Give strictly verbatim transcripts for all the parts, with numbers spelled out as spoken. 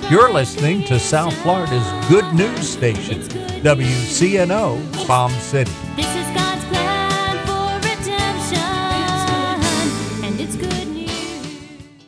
You're listening to South Florida's good news station, W C N O, Palm City. This is God's plan for redemption, and it's good news.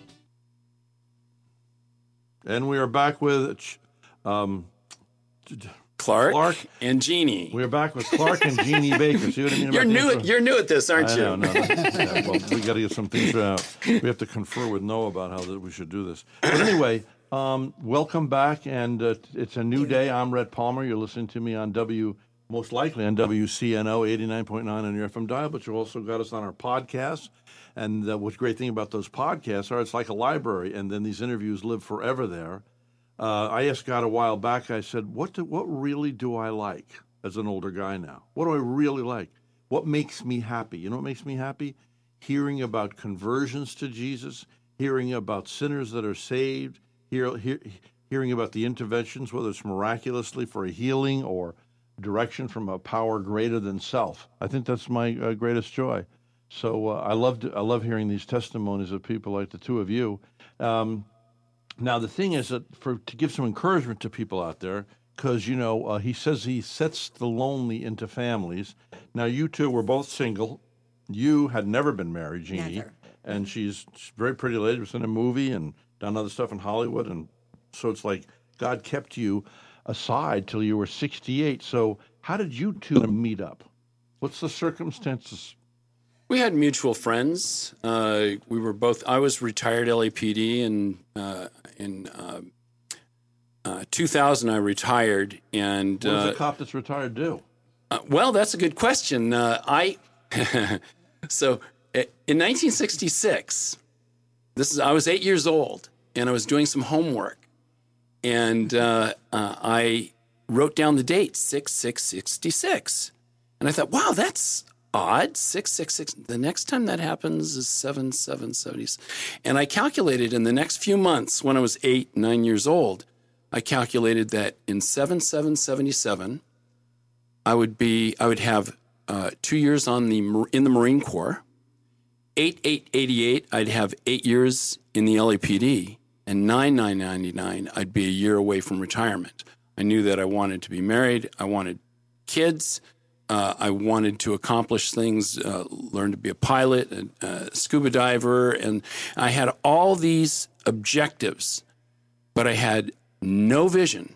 And we are back with um, Clark, Clark and Jeannie. We are back with Clark and Jeannie Baker. See what I mean? You're about new. the At, you're new at this, aren't I you? know, no, no. Yeah, well, we got to get some things out. We have to confer with Noah about how that we should do this. But anyway, um, welcome back, and uh, it's a new day. I'm Rhett Palmer. You're listening to me on W, most likely on W C N O eighty-nine point nine on your F M dial, but you also got us on our podcast. And uh, what's great thing about those podcasts are it's like a library, and then these interviews live forever there. Uh, I asked God a while back, I said, what do, what really do I like as an older guy now? What do I really like? What makes me happy? You know what makes me happy? Hearing about conversions to Jesus, hearing about sinners that are saved, hear, hear, hearing about the interventions, whether it's miraculously for a healing or direction from a power greater than self. I think that's my uh, greatest joy. So uh, I love I love hearing these testimonies of people like the two of you. Um, Now, the thing is that for to give some encouragement to people out there, because, you know, uh, he says he sets the lonely into families. Now, you two were both single. You had never been married, Jeannie. Never. And she's, she's a very pretty lady, was in a movie and done other stuff in Hollywood. And so it's like God kept you aside till you were sixty-eight. So how did you two meet up? What's the circumstances? We had mutual friends. Uh, we were both. I was retired L A P D, and uh, in uh, uh, two thousand I retired. And What does uh, a cop that's retired do? uh, well, that's a good question. Uh, I so uh, in nineteen sixty-six, this is I was eight years old, and I was doing some homework, and uh, uh, I wrote down the date six six sixty-six, and I thought, wow, that's odd, six six six. The next time that happens is seven seven seventy. And I calculated in the next few months, when I was eight, nine years old, I calculated that in seven seven seventy-seven, I would be, I would have uh, two years on the in the Marine Corps. eight eight eighty-eight, I'd have eight years in the L A P D, and nine nine ninety-nine, I'd be a year away from retirement. I knew that I wanted to be married. I wanted kids. Uh, I wanted to accomplish things, uh, learn to be a pilot, a, a scuba diver, and I had all these objectives, but I had no vision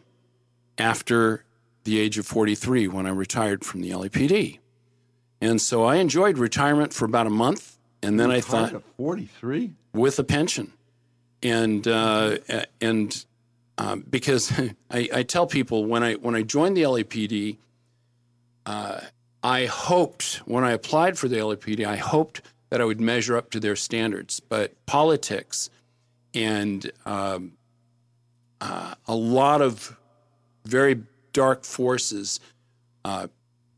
after the age of forty-three when I retired from the L A P D. And so I enjoyed retirement for about a month, and then I thought, at forty-three? with a pension. And uh, and um, because I, I tell people when I when I joined the L A P D, Uh, I hoped, when I applied for the L A P D, I hoped that I would measure up to their standards. But politics and um, uh, a lot of very dark forces uh,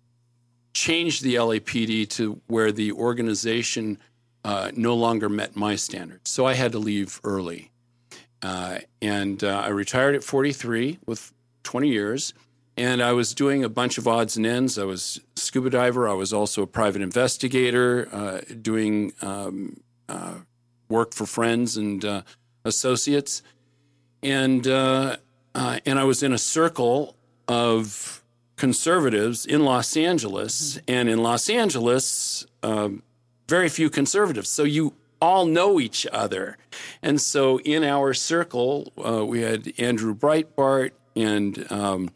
changed the L A P D to where the organization uh, no longer met my standards. So I had to leave early. Uh, and uh, I retired at forty-three with twenty years. And I was doing a bunch of odds and ends. I was a scuba diver. I was also a private investigator, uh, doing um, uh, work for friends and uh, associates. And uh, uh, and I was in a circle of conservatives in Los Angeles. And in Los Angeles, um, very few conservatives. So you all know each other. And so in our circle, uh, we had Andrew Breitbart and... Um,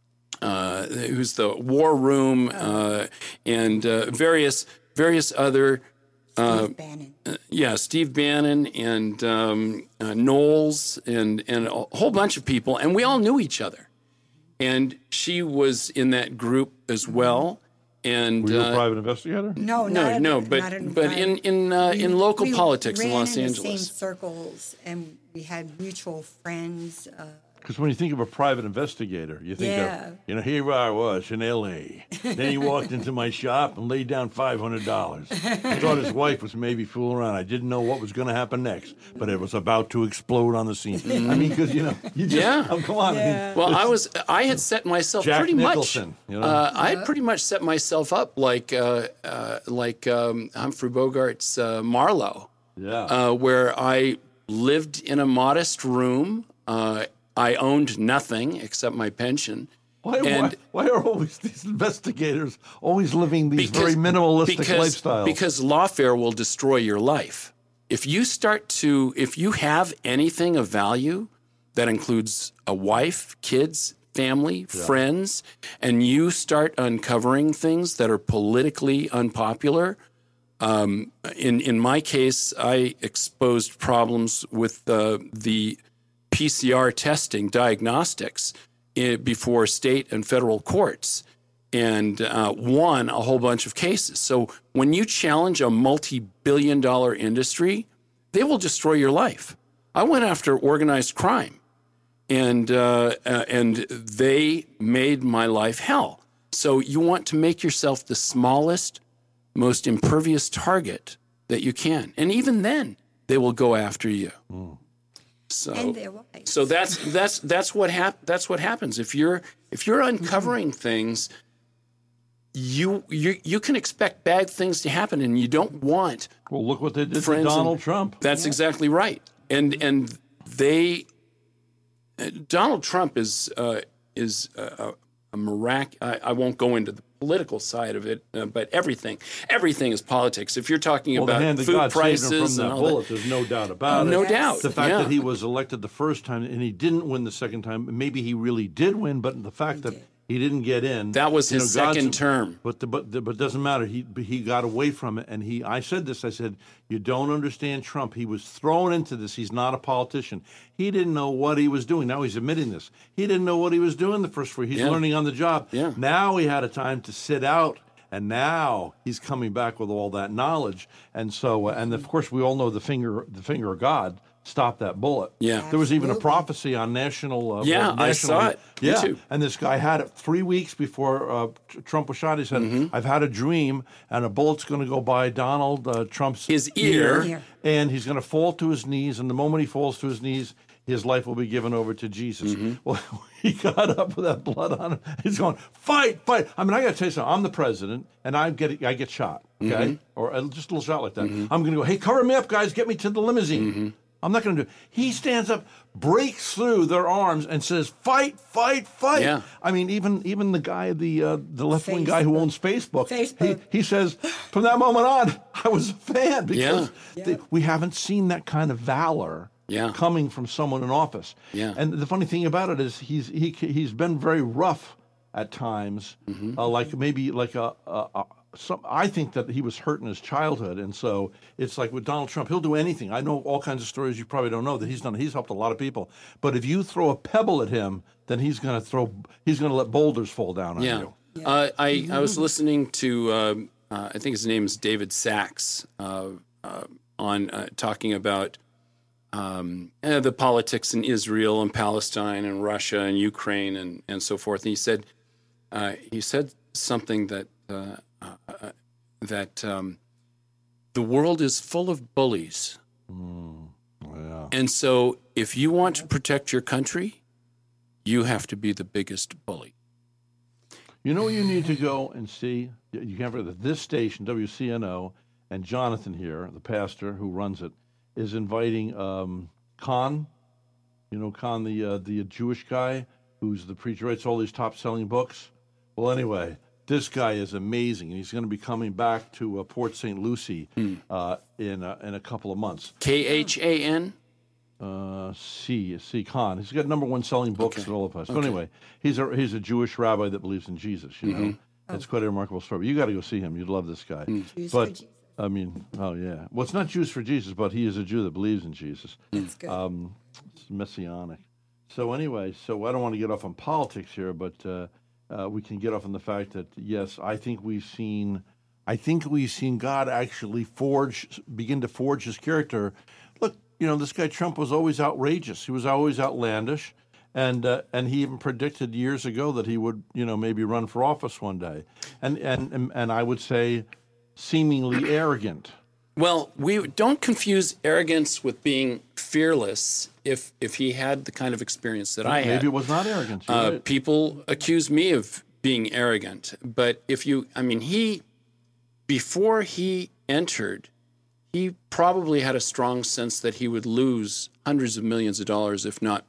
Uh, who's the War Room, uh, and uh, various various other, uh, Steve Bannon. Uh, yeah, Steve Bannon and um, uh, Knowles and and a whole bunch of people, and we all knew each other. And she was in that group as well. And Were you a uh, private investigator? No, no, not no, a, but not a, but not- in in uh, we- in local we politics in ran Los in Angeles. the same circles, and we had mutual friends. Uh, Because when you think of a private investigator, you think Yeah. of, you know, here I was in L A Then he walked into my shop and laid down five hundred dollars. I thought his wife was maybe fooling around. I didn't know what was going to happen next, but it was about to explode on the scene. I mean, because, you know, you just, Yeah. oh, come on. I mean, Yeah. Well, I was I had set myself Jack pretty Nicholson, much. you know? Uh, I had pretty much set myself up like uh, uh, like um, Humphrey Bogart's uh, Marlowe, yeah. uh, where I lived in a modest room. Uh, I owned nothing except my pension. Why, why, And- why are always these investigators always living these very minimalistic because, lifestyles? Because lawfare will destroy your life. If you start to, if you have anything of value that includes a wife, kids, family, friends, and you start uncovering things that are politically unpopular, um, in in my case, I exposed problems with uh, the P C R testing diagnostics in, before state and federal courts, and uh, won a whole bunch of cases. So when you challenge a multi-billion dollar industry, they will destroy your life. I went after organized crime, and uh, uh, and they made my life hell. So you want to make yourself the smallest, most impervious target that you can, and even then, they will go after you. Mm. So, And their wives. so that's that's that's what hap- That's what happens if you're if you're uncovering things. You you you can expect bad things to happen, and you don't want. Well, look what they did to friends and- Donald Trump. That's exactly right, and and they. uh, Donald Trump is uh, is a, a mirac. I, I won't go into the political side of it, uh, but everything everything is politics. If you're talking Well, the about hand of food God saved him prices from and that all bullet. that, There's no doubt about it. no Yes. doubt. The fact yeah. that he was elected the first time and he didn't win the second time, maybe he really did win, but the fact that he didn't get in. That was you his know, God's- second term. But the, but the, but it doesn't matter. He he got away from it, and he. I said this. I said you don't understand Trump. He was thrown into this. He's not a politician. He didn't know what he was doing. Now he's admitting this. He didn't know what he was doing the first four. He's Yeah. learning on the job. Yeah. Now he had a time to sit out. And now he's coming back with all that knowledge, and so, uh, and of course, we all know the finger, the finger of God stopped that bullet. Yeah. there was even a Absolutely. prophecy on national. Uh, Yeah, well, I nationally. saw it. Me Yeah, too. and this guy had it three weeks before uh, Tr- Trump was shot. He said, Mm-hmm. "I've had a dream, and a bullet's going to go by Donald uh, Trump's His ear. Ear. and he's going to fall to his knees. And the moment he falls to his knees, his life will be given over to Jesus." Mm-hmm. Well, he got up with that blood on him. He's going, "Fight, fight!" I mean, I got to tell you something. I'm the president, and I get I get shot, okay, Mm-hmm. or uh, just a little shot like that. I'm going to go, "Hey, cover me up, guys! Get me to the limousine." Mm-hmm. I'm not going to do it. He stands up, breaks through their arms, and says, "Fight, fight, fight!" Yeah. I mean, even even the guy, the uh, the left wing guy who Facebook. owns Facebook, Facebook. He, he says, from that moment on, I was a fan because Yeah. they- we haven't seen that kind of valor Yeah. coming from someone in office. Yeah. And the funny thing about it is he's he he's been very rough at times, Mm-hmm. uh, like maybe like a, a, a some. I think that he was hurt in his childhood, and so it's like with Donald Trump, he'll do anything. I know all kinds of stories you probably don't know that he's done. He's helped a lot of people, but if you throw a pebble at him, then he's going to throw. He's going to let boulders fall down on Yeah. you. Uh, I, I was listening to, um, uh, I think his name is David Sachs, uh, uh, on uh, talking about um, uh, the politics in Israel and Palestine and Russia and Ukraine and, and so forth. And he said, uh, he said something that, uh, uh, that um, the world is full of bullies. Yeah. And so if you want to protect your country, you have to be the biggest bully. You know where you need to go and see? You can't forget that this station, W C N O, and Jonathan here, the pastor who runs it, is inviting um, Khan. You know Khan, the uh, the Jewish guy who's the preacher, writes all these top-selling books. Well, anyway, this guy is amazing, and he's going to be coming back to uh, Port Saint Lucie uh, in uh, in a couple of months. K H A N? Uh, C C Khan. He's got number one selling books at all of us. So anyway, he's a he's a Jewish rabbi that believes in Jesus. You know, it's quite a remarkable story. You got to go see him. You'd love this guy. Jews for but Jesus. I mean, oh yeah. Well, it's not Jews for Jesus, but he is a Jew that believes in Jesus. That's good. Um, it's messianic. So anyway, so I don't want to get off on politics here, but uh, uh, we can get off on the fact that yes, I think we've seen, I think we've seen God actually forge, begin to forge His character. Look, you know, this guy Trump was always outrageous. He was always outlandish, and uh, and he even predicted years ago that he would, you know, maybe run for office one day, and and and, and I would say, seemingly arrogant. Well, we don't confuse arrogance with being fearless. If if he had the kind of experience that I had, Maybe it was not arrogance. You're uh, right. people accuse me of being arrogant. But if you, I mean, he before he entered, he probably had a strong sense that he would lose hundreds of millions of dollars, if not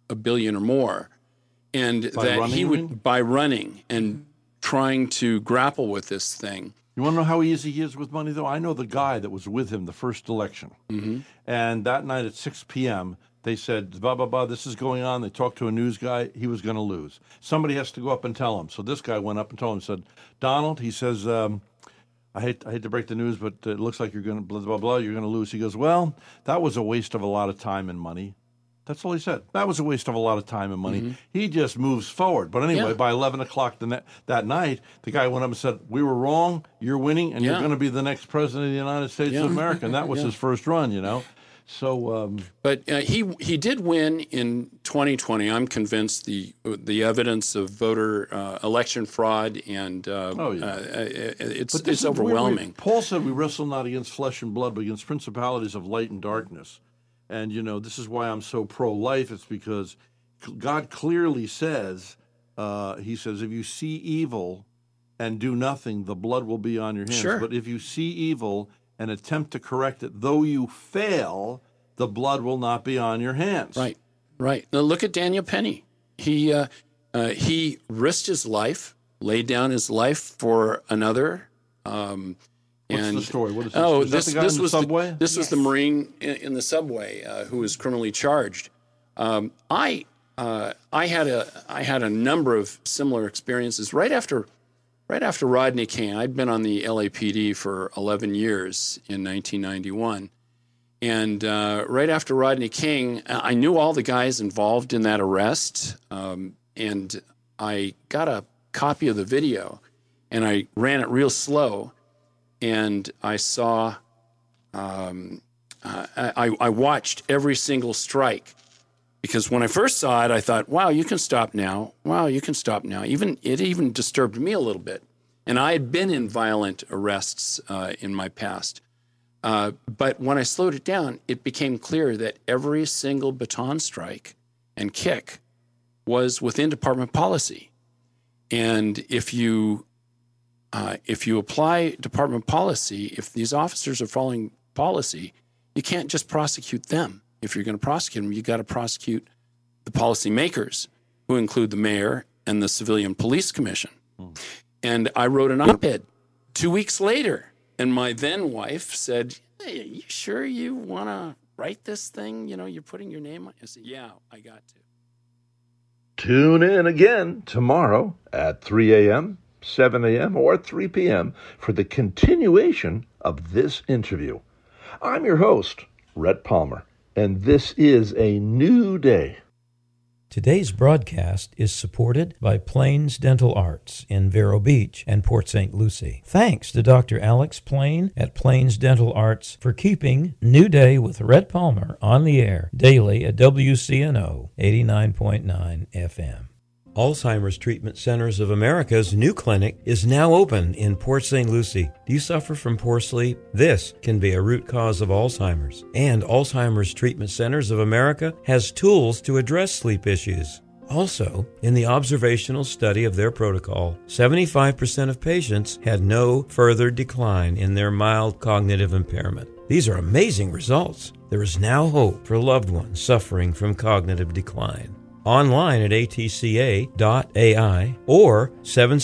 a billion or more, and By that running, he you would mean? by running and trying to grapple with this thing. You want to know how easy he is with money, though? I know the guy that was with him the first election. Mm-hmm. And that night at six p.m., they said, blah, blah, blah, this is going on. They talked to a news guy. He was going to lose. Somebody has to go up and tell him. So this guy went up and told him, said, Donald, he says, um, I hate I hate to break the news, but it looks like you're going to blah, blah, blah, you're going to lose. He goes, well, that was a waste of a lot of time and money. That's all he said. That was a waste of a lot of time and money. Mm-hmm. He just moves forward. But anyway, Yeah. by eleven o'clock the ne- that night, the guy went up and said, we were wrong, you're winning, and Yeah. you're going to be the next president of the United States Yeah. of America. And that was Yeah. his first run, you know. So, um, But uh, he he did win in twenty twenty. I'm convinced the the evidence of voter uh, election fraud and uh, Oh, yeah. uh, it's but this it's is- we- we- overwhelming. Paul said we wrestle not against flesh and blood, but against principalities of light and darkness. And, you know, this is why I'm so pro-life. It's because God clearly says, uh, he says, if you see evil and do nothing, the blood will be on your hands. Sure. But if you see evil and attempt to correct it, though you fail, the blood will not be on your hands. Right, right. Now look at Daniel Penny. He uh, uh, he risked his life, laid down his life for another. Um, What's and, the story? What is this? Oh, Was that this the guy this in the was subway? The, this was the Yes. Marine in, in the subway uh, who was criminally charged. Um, I uh, I had a I had a number of similar experiences right after right after Rodney King. I'd been on the L A P D for eleven years in nineteen ninety-one. And uh, right after Rodney King, I knew all the guys involved in that arrest. Um, and I got a copy of the video and I ran it real slow. And I saw, um, uh, I, I watched every single strike. Because when I first saw it, I thought, wow, you can stop now. Wow, you can stop now. Even it even disturbed me a little bit. And I had been in violent arrests uh, in my past. Uh, but when I slowed it down, it became clear that every single baton strike and kick was within department policy. And if you uh, if you apply department policy, if these officers are following policy, you can't just prosecute them. If you're going to prosecute them, you got to prosecute the policymakers, who include the mayor and the Civilian Police Commission. Mm. And I wrote an op-ed two weeks later. And my then wife said, hey, are you sure you want to write this thing? You know, you're putting your name on it. I said, yeah, I got to. Tune in again tomorrow at three a.m., seven a.m., or three p.m. for the continuation of this interview. I'm your host, Rhett Palmer, and this is a new day. Today's broadcast is supported by Plains Dental Arts in Vero Beach and Port Saint Lucie. Thanks to Doctor Alex Plain at Plains Dental Arts for keeping New Day with Rhett Palmer on the air daily at W C N O eighty-nine point nine F M. Alzheimer's Treatment Centers of America's new clinic is now open in Port Saint Lucie. Do you suffer from poor sleep? This can be a root cause of Alzheimer's. And Alzheimer's Treatment Centers of America has tools to address sleep issues. Also, in the observational study of their protocol, seventy-five percent of patients had no further decline in their mild cognitive impairment. These are amazing results. There is now hope for loved ones suffering from cognitive decline. Online at A T C A dot A I or seven